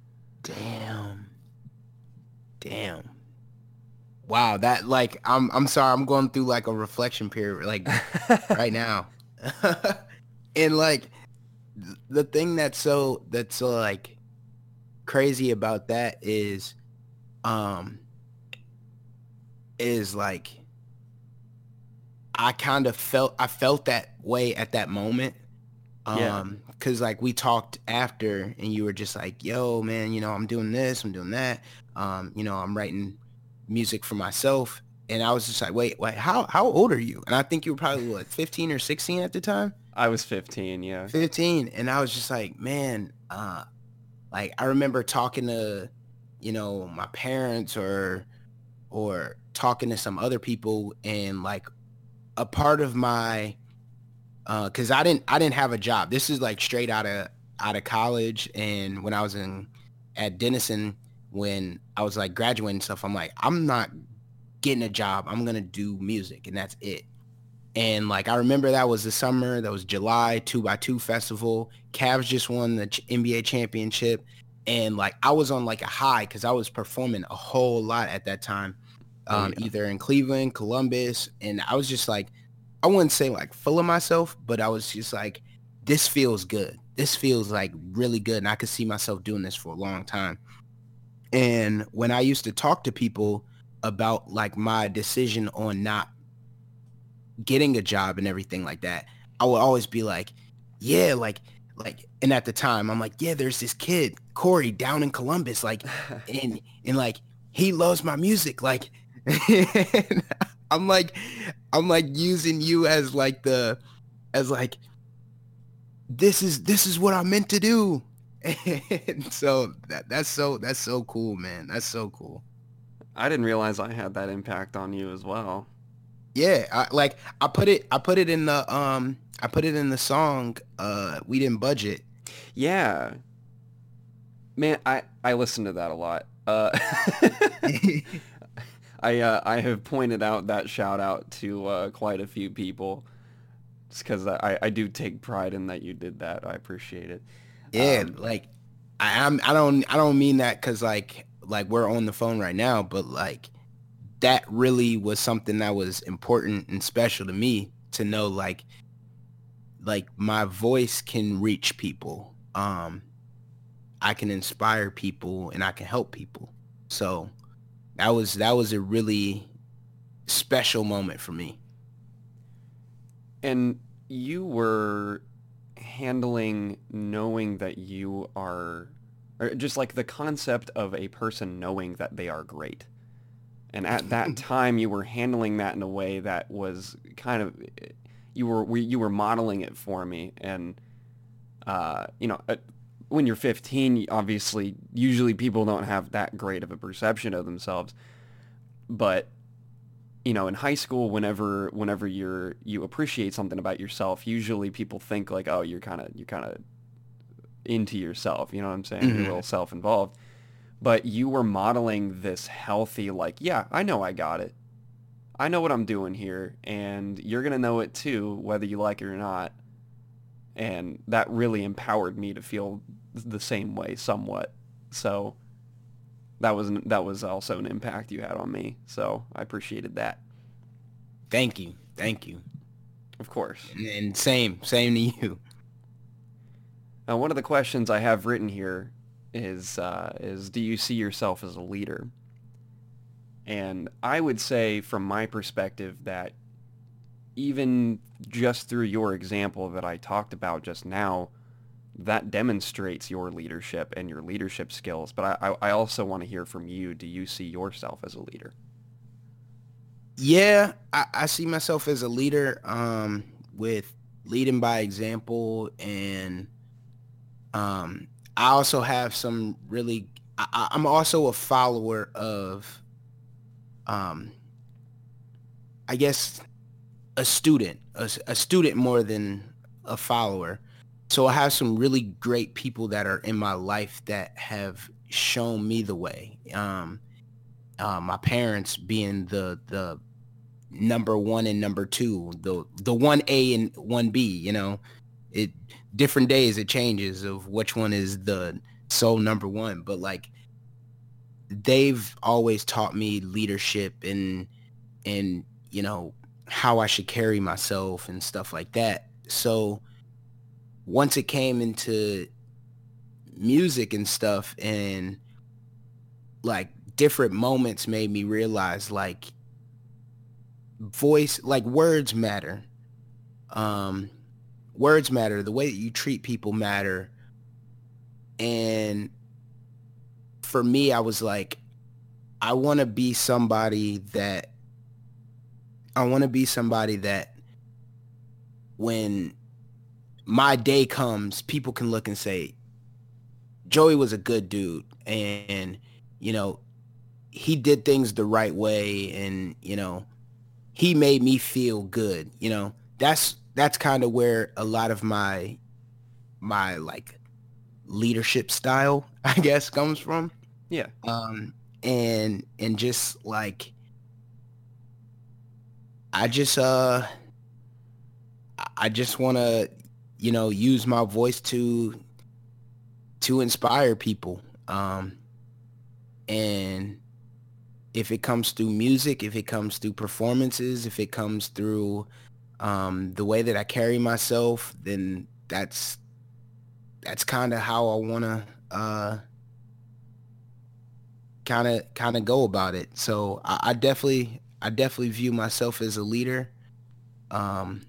Damn. Damn. Wow, that like I'm I'm sorry, I'm going through like a reflection period like right now. And like th- the thing that's so that's so like crazy about that is um is like I kind of felt I felt that way at that moment. Yeah. Um, cause like we talked after and you were just like, yo, man, you know, I'm doing this, I'm doing that. Um, you know, I'm writing music for myself. And I was just like, wait, wait, how how old are you? And I think you were probably what, fifteen or sixteen at the time? I was fifteen, yeah. fifteen. And I was just like, man, uh, like I remember talking to, you know, my parents or or talking to some other people and like a part of my uh because I didn't I didn't have a job. This is like straight out of out of college and when I was in at Denison when I was like graduating and stuff, I'm like, I'm not getting a job. I'm gonna do music and that's it. And like I remember that was the summer, that was July, two by two festival. Cavs just won the ch- N B A championship. And like I was on like a high because I was performing a whole lot at that time, Oh um, yeah. either in Cleveland, Columbus, and I was just like, I wouldn't say like full of myself, but I was just like, this feels good. This feels like really good, and I could see myself doing this for a long time. And when I used to talk to people about like my decision on not getting a job and everything like that, I would always be like, yeah, like, like, and at the time I'm like, yeah, there's this kid, Corey, down in Columbus, like, and, and like, he loves my music. Like, I'm like, I'm like using you as like the, as like, this is, this is what I'm meant to do. And so that, that's so, that's so cool, man. That's so cool. I didn't realize I had that impact on you as well. Yeah, I, like I put it, I put it in the, um, I put it in the song. Uh, we didn't budget. Yeah, man, I I listen to that a lot. Uh, I uh, I have pointed out that shout out to uh, quite a few people, just because I I do take pride in that you did that. I appreciate it. Yeah, Um, like I, I'm, I don't, I don't mean that because like, like we're on the phone right now, but like that really was something that was important and special to me to know, like, like my voice can reach people. Um, I can inspire people and I can help people. So that was, that was a really special moment for me. and you were handling knowing that you are, or just like the concept of a person knowing that they are great. And at that time, you were handling that in a way that was kind of, you were you were modeling it for me. And uh, you know, uh, when you're fifteen, obviously, usually people don't have that great of a perception of themselves. But you know, in high school, whenever whenever you're you appreciate something about yourself, usually people think like, oh, you're kind of you're kind of into yourself. You know what I'm saying? You're a Hmm. little self-involved. But you were modeling this healthy, like, yeah, I know I got it. I know what I'm doing here, and you're going to know it too, whether you like it or not. And that really empowered me to feel the same way somewhat. So that was that was also an impact you had on me. So I appreciated that. Thank you. Thank you. Of course. And, and same, same to you. Now, one of the questions I have written here is uh, is do you see yourself as a leader? And I would say from my perspective that even just through your example that I talked about just now, that demonstrates your leadership and your leadership skills. But I, I also want to hear from you. Do you see yourself as a leader? Yeah, I, I see myself as a leader, um, with leading by example, and um, I also have some really. I, I- I'm also a follower of, um, I guess, a student, a, s- a student more than a follower. So I have some really great people that are in my life that have shown me the way. Um, uh, my parents being the the number one and number two, the the one A and one B, you know, it different days it changes of which one is the sole number one, but like they've always taught me leadership and and you know how I should carry myself and stuff like that. So once it came into music and stuff and like different moments made me realize like voice, like words matter. Um words matter, the way that you treat people matter. And for me, I was like, I want to be somebody that I want to be somebody that when my day comes, people can look and say, Joey was a good dude. And, you know, he did things the right way. And, you know, he made me feel good. You know, that's, that's kind of where a lot of my, my like leadership style, I guess, comes from. Yeah. Um, and, and just like, I just, uh, I just want to, you know, use my voice to, to inspire people. Um, and if it comes through music, if it comes through performances, if it comes through um, the way that I carry myself, then that's that's kind of how I want to uh, kind of kind of go about it. So I, I definitely I definitely view myself as a leader. Um,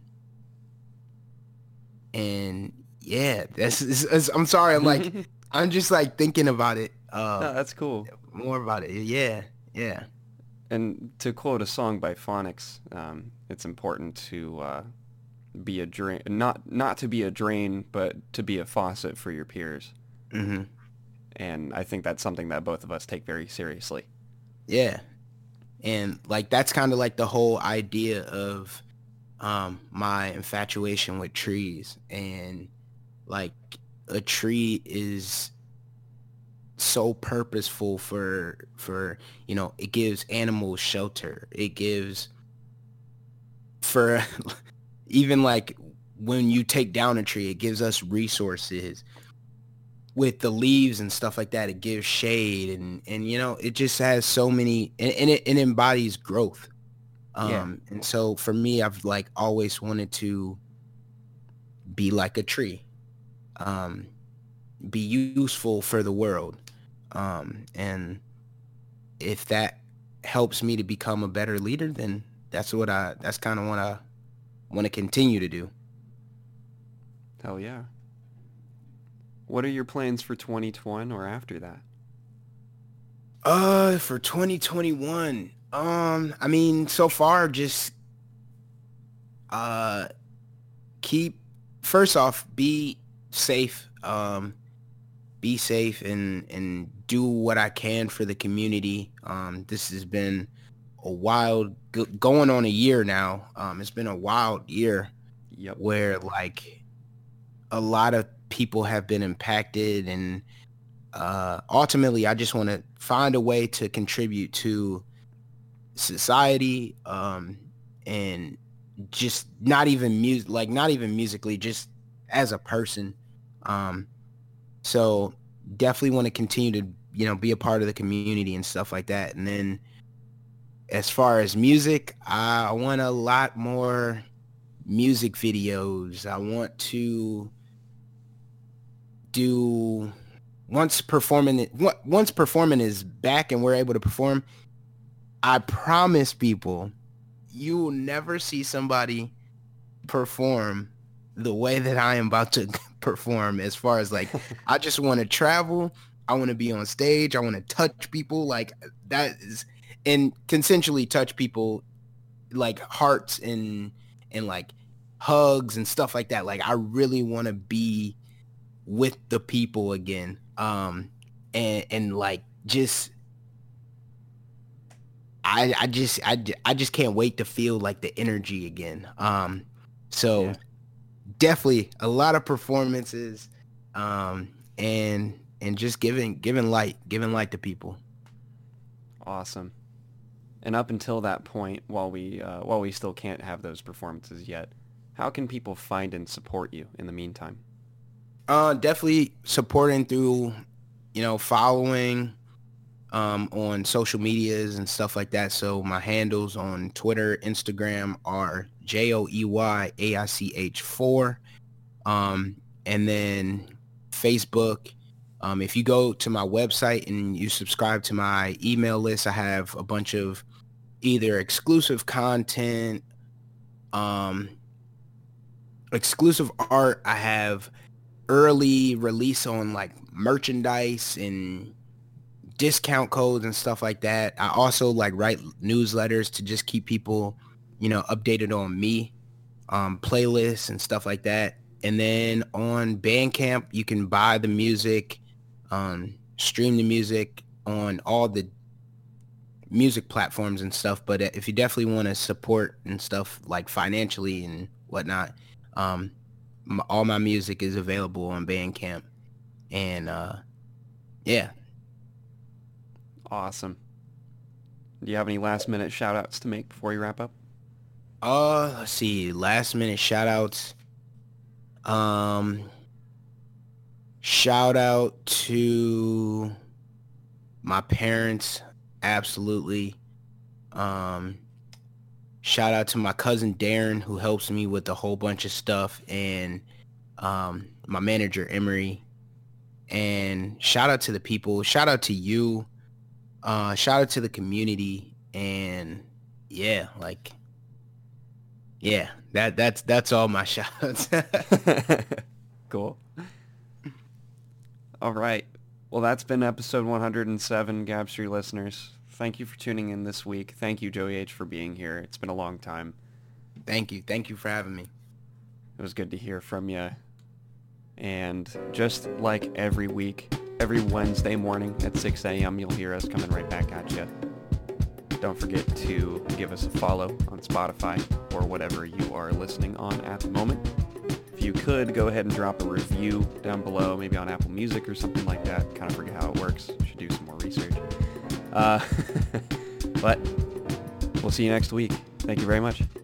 and yeah, that's, it's, it's, I'm sorry. I'm like, I'm just like thinking about it, uh, No, that's cool. more about it. Yeah. Yeah. And to quote a song by Phonics, um, it's important to uh, be a drain, not not to be a drain, but to be a faucet for your peers. hmm And I think that's something that both of us take very seriously. Yeah. And like, that's kind of like the whole idea of, um, my infatuation with trees. And like, a tree is so purposeful for, for, you know, it gives animals shelter. It gives for even like when you take down a tree, it gives us resources with the leaves and stuff like that. It gives shade and, and, you know, it just has so many, and, and it, it embodies growth. Yeah. Um, and so for me, I've like always wanted to be like a tree, um, be useful for the world. Um, and if that helps me to become a better leader, then that's what I, that's kind of what I want to continue to do. Hell yeah. What are your plans for twenty twenty or after that? Uh, for twenty twenty-one, um, I mean, so far, just uh, keep first off, be safe. Um, be safe and and do what I can for the community. Um, this has been a wild, go- going on a year now. Um, it's been a wild year Yep. where like a lot of people have been impacted, and uh, ultimately, I just want to find a way to contribute to society, um, and just not even music, like not even musically, just as a person. Um, so definitely want to continue to, you know, be a part of the community and stuff like that. And then as far as music, I want a lot more music videos. I want to do once performing it once performing is back and we're able to perform, I promise people you will never see somebody perform the way that I am about to perform. As far as like, I just want to travel, I want to be on stage, I want to touch people, like that is, and consensually touch people, like hearts and and like hugs and stuff like that. Like I really want to be with the people again, um and and like just I I just I, j- I just can't wait to feel like the energy again. Um so Yeah. definitely a lot of performances, um and and just giving giving light giving light to people. Awesome. And up until that point, while we uh, while we still can't have those performances yet, how can people find and support you in the meantime? Uh definitely supporting through, you know, following um on social medias and stuff like that. So my handles on Twitter, Instagram are J O E Y A I C H four. Um and then Facebook. Um if you go to my website and you subscribe to my email list, I have a bunch of either exclusive content, um exclusive art. I have early release on like merchandise and discount codes and stuff like that. I also like write newsletters to just keep people, you know, updated on me, um, playlists and stuff like that. And then on Bandcamp, you can buy the music, um, stream the music on all the music platforms and stuff. But if you definitely want to support and stuff like financially and whatnot, um, m- all my music is available on Bandcamp. And uh, yeah. Awesome. Do you have any last minute shout outs to make before you wrap up? Uh, let's see. Last minute shout outs. Um, shout out to My parents, absolutely. Um, shout out to my cousin Darren, who helps me with a whole bunch of stuff, and um, my manager Emery. And shout out to the people. Shout out to you. Uh, shout out to the community. And yeah, like, yeah, that that's that's all my shout outs. Cool. All right. Well, that's been episode one hundred seven, Gab Street listeners. Thank you for tuning in this week. Thank you, Joey H, for being here. It's been a long time. Thank you. Thank you for having me. It was good to hear from you. And just like every week, every Wednesday morning at six a.m., you'll hear us coming right back at you. Don't forget to give us a follow on Spotify or whatever you are listening on at the moment. If you could, go ahead and drop a review down below, maybe on Apple Music or something like that. Kind of forget how it works. Should do some more research. Uh, but we'll see you next week. Thank you very much.